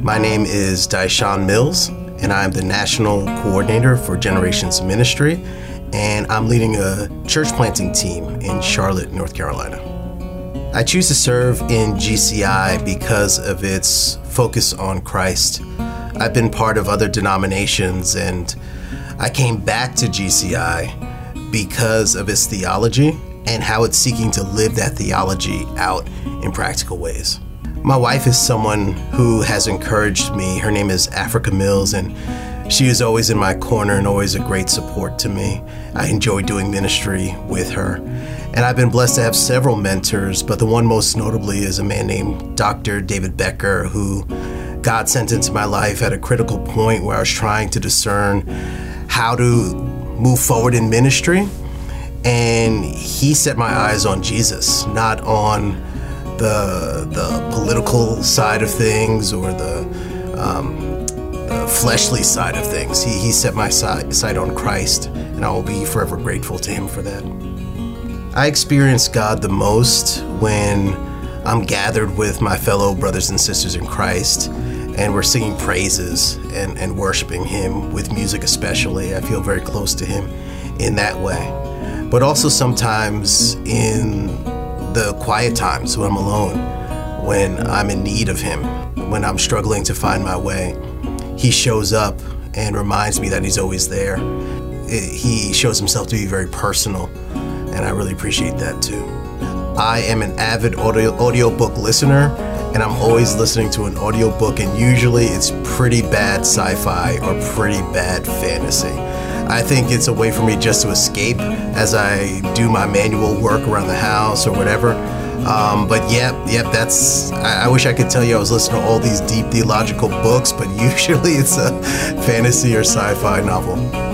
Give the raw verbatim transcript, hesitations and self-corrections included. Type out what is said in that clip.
My name is Daishan Mills, and I'm the National Coordinator for Generations Ministry, and I'm leading a church planting team in Charlotte, North Carolina. I choose to serve in G C I because of its focus on Christ. I've been part of other denominations, and I came back to G C I because of its theology and how it's seeking to live that theology out in practical ways. My wife is someone who has encouraged me. Her name is Africa Mills, and she is always in my corner and always a great support to me. I enjoy doing ministry with her. And I've been blessed to have several mentors, but the one most notably is a man named Doctor David Becker, who God sent into my life at a critical point where I was trying to discern how to move forward in ministry. And he set my eyes on Jesus, not on the the political side of things or the, um, the fleshly side of things. He, he set my sight, sight on Christ, and I will be forever grateful to him for that. I experience God the most when I'm gathered with my fellow brothers and sisters in Christ, and we're singing praises and, and worshiping him with music especially. I feel very close to him in that way. But also sometimes in the quiet times when I'm alone, when I'm in need of him, when I'm struggling to find my way, he shows up and reminds me that he's always there. It, he shows himself to be very personal, and I really appreciate that too. I am an avid audio audiobook listener, and I'm always listening to an audiobook, and usually it's pretty bad sci-fi or pretty bad fantasy. I think it's a way for me just to escape as I do my manual work around the house or whatever. Um, but yep, yep, that's, I, I wish I could tell you I was listening to all these deep theological books, but usually it's a fantasy or sci-fi novel.